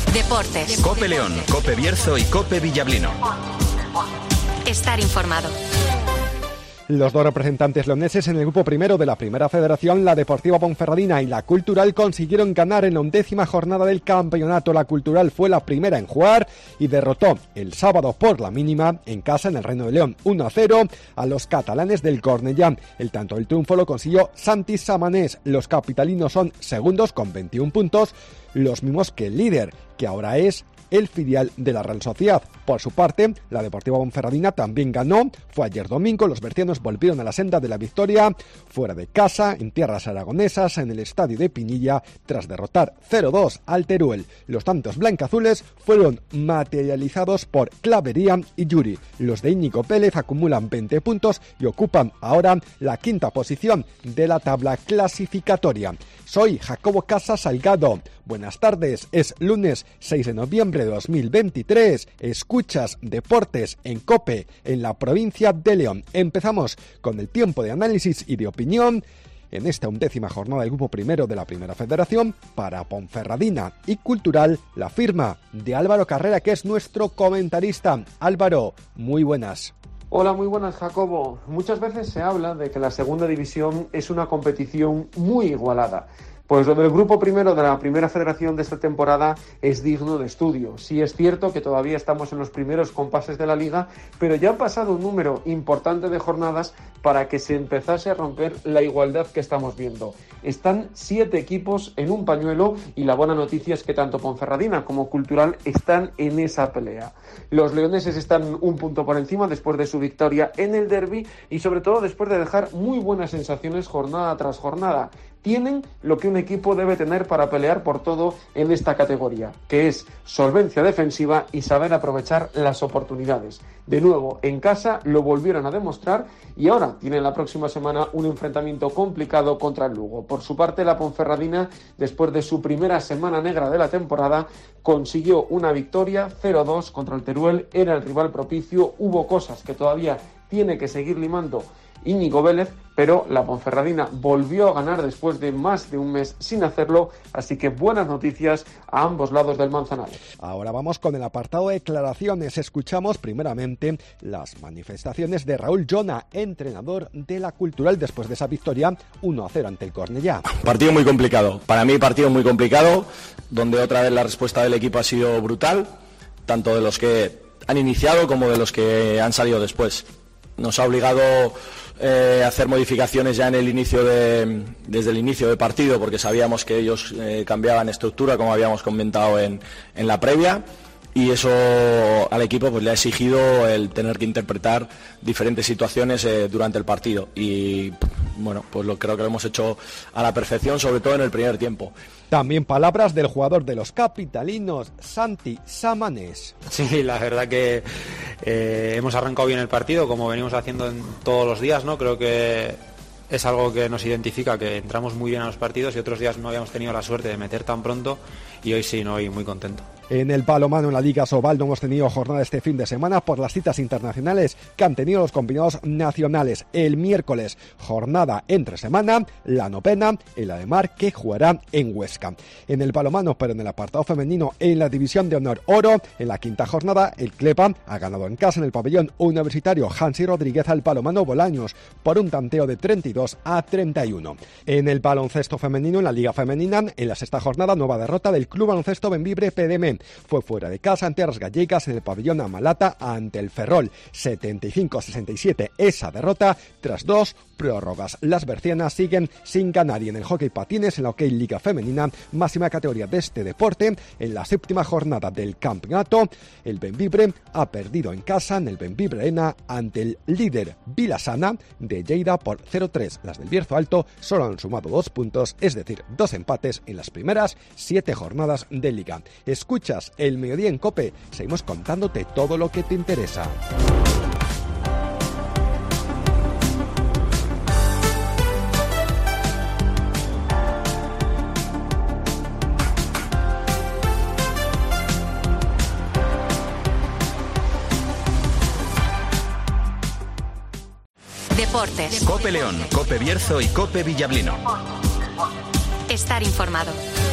Deportes. COPE León, COPE Bierzo y COPE Villablino. Estar informado. Los dos representantes leoneses en el grupo primero de la Primera Federación, la Deportiva Ponferradina y la Cultural, consiguieron ganar en la 11ª jornada del campeonato. La Cultural fue la primera en jugar y derrotó el sábado por la mínima en casa en el Reino de León 1-0 a los catalanes del Cornellà. El tanto del triunfo lo consiguió Santi Samanés. Los capitalinos son segundos con 21 puntos, los mismos que el líder, que ahora es el filial de la Real Sociedad. Por su parte, la Deportiva Ponferradina también ganó. Fue ayer domingo, los bercianos volvieron a la senda de la victoria fuera de casa, en tierras aragonesas, en el estadio de Pinilla, tras derrotar 0-2 al Teruel. Los tantos blancazules fueron materializados por Clavería y Yuri. Los de Íñigo Pérez acumulan 20 puntos y ocupan ahora la quinta posición de la tabla clasificatoria. Soy Jacobo Casas Salgado. Buenas tardes, es lunes 6 de noviembre de 2023. Escuchas Deportes en COPE, en la provincia de León. Empezamos con el tiempo de análisis y de opinión en esta 11ª jornada del grupo primero de la Primera Federación. Para Ponferradina y Cultural, la firma de Álvaro Carrera, que es nuestro comentarista. Álvaro, muy buenas. Hola, muy buenas, Jacobo. Muchas veces se habla de que la segunda división es una competición muy igualada. Pues lo del grupo primero de la Primera Federación de esta temporada es digno de estudio. Sí es cierto que todavía estamos en los primeros compases de la liga, pero ya han pasado un número importante de jornadas para que se empezase a romper la igualdad que estamos viendo. Están 7 equipos en un pañuelo y la buena noticia es que tanto Ponferradina como Cultural están en esa pelea. Los leoneses están un punto por encima después de su victoria en el derbi y sobre todo después de dejar muy buenas sensaciones jornada tras jornada. Tienen lo que un equipo debe tener para pelear por todo en esta categoría, que es solvencia defensiva y saber aprovechar las oportunidades. De nuevo, en casa lo volvieron a demostrar y ahora tienen la próxima semana un enfrentamiento complicado contra el Lugo. Por su parte, la Ponferradina, después de su primera semana negra de la temporada, consiguió una victoria 0-2 contra el Teruel. Era el rival propicio, hubo cosas que todavía tiene que seguir limando Íñigo Vélez, pero la Ponferradina volvió a ganar después de más de un mes sin hacerlo, así que buenas noticias a ambos lados del Manzanares. Ahora vamos con el apartado de declaraciones. Escuchamos primeramente las manifestaciones de Raúl Llona, entrenador de la Cultural, después de esa victoria 1-0 ante el Cornellà. Partido muy complicado, para mí partido muy complicado, donde otra vez la respuesta del equipo ha sido brutal, tanto de los que han iniciado como de los que han salido después. Nos ha obligado hacer modificaciones ya desde el inicio del partido, porque sabíamos que ellos cambiaban estructura, como habíamos comentado en la previa, y eso al equipo pues le ha exigido el tener que interpretar diferentes situaciones durante el partido, y bueno, pues creo que lo hemos hecho a la perfección, sobre todo en el primer tiempo. También palabras del jugador de los capitalinos, Santi Samanés. Sí, la verdad que hemos arrancado bien el partido, como venimos haciendo en todos los días, ¿no? Creo que es algo que nos identifica, que entramos muy bien a los partidos y otros días no habíamos tenido la suerte de meter tan pronto, y hoy sí, hoy muy contento. En el balonmano en la Liga Sobal no hemos tenido jornada este fin de semana por las citas internacionales que han tenido los combinados nacionales. El miércoles, jornada entre semana, la novena, el Ademar, que jugará en Huesca. En el balonmano, pero en el apartado femenino, en la división de honor oro, en la quinta jornada, el Clepa ha ganado en casa en el pabellón universitario Hansi Rodríguez al balonmano Bolaños por un tanteo de 32-31. En el baloncesto femenino, en la Liga Femenina, en la sexta jornada, nueva derrota del Club Baloncesto Bembibre PDM. Fue fuera de casa ante las gallegas en el pabellón Amalata ante el Ferrol. 75-67 esa derrota tras 2 prórrogas. Las bercianas siguen sin ganar, y en el hockey patines, en la hockey Liga Femenina, máxima categoría de este deporte, en la séptima jornada del campeonato, el Bembibre ha perdido en casa en el Bembibre Arena ante el líder Vilasana de Lleida por 0-3. Las del Bierzo Alto solo han sumado 2 puntos, es decir, 2 empates en las primeras 7 jornadas de Liga. Escuchas el Mediodía en COPE, seguimos contándote todo lo que te interesa. Deportes. COPE León, COPE Bierzo y COPE Villablino. Estar informado.